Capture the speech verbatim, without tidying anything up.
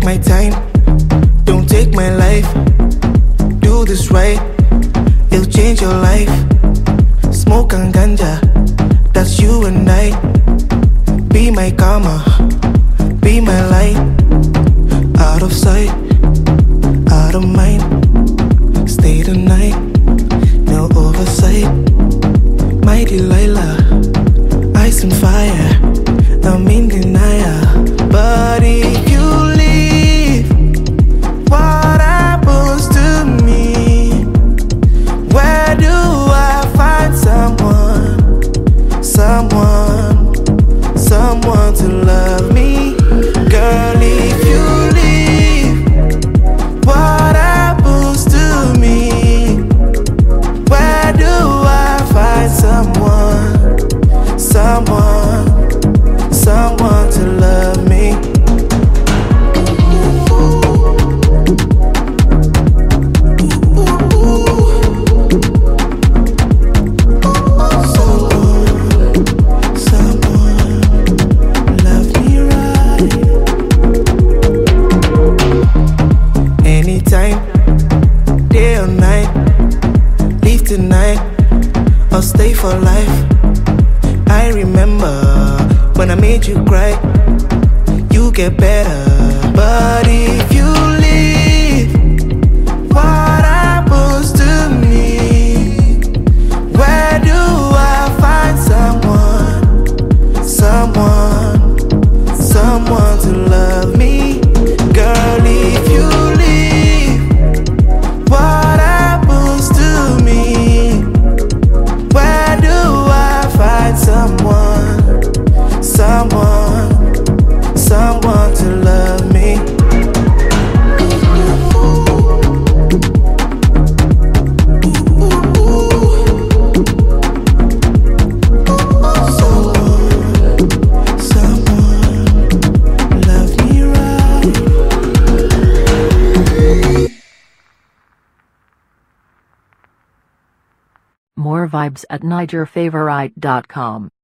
my time, don't take my life. Do this right, it'll change your life. Smoke and ganja, that's you and I. Be my karma, be my light. Out of sight, out of mind. Stay the night, no oversight. My Delilah, ice and fire, I'm in denial. But if you leave, what happens to me? Where do I find someone, someone, someone to love me? Girl, if you leave, what happens to me? Where do I find someone, someone, someone to love me? Day or night, leave tonight or stay for life. I remember when I made you cry. You get better, but if you leave, what happens to me? Where do I find someone, someone, someone to love me? Girl, if you leave, what happens to me? Where do I find someone, someone, someone to love me? More vibes at Niger Favorite dot com.